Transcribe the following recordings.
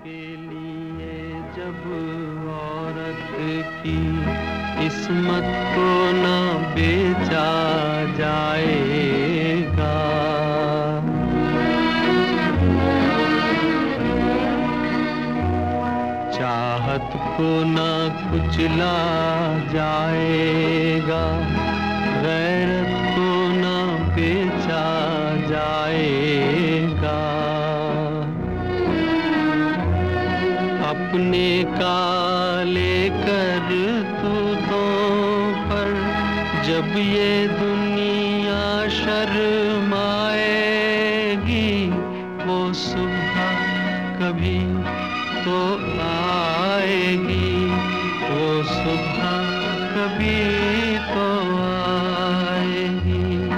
के लिए जब औरत की किस्मत को ना बेचा जाएगा, चाहत को ना कुचला जाएगा, गैरत को ना बेचा जाएगा। अपने काले करतूतों पर जब ये दुनिया शर्माएगी, वो सुबह कभी तो आएगी, वो सुबह कभी तो आएगी।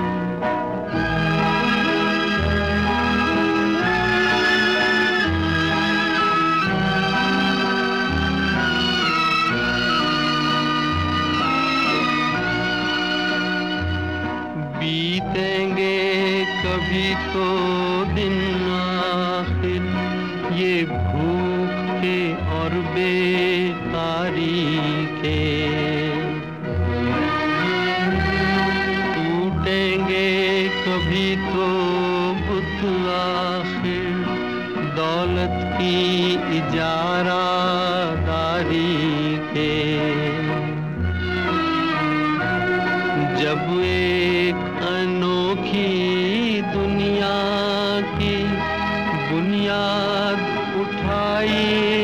बीतेंगे कभी तो दिन आखिर ये भूख के और बेकारी के, टूटेंगे कभी तो बुत आखिर दौलत की इजारादारी के। जब एक अनोखी दुनिया की बुनियाद उठाई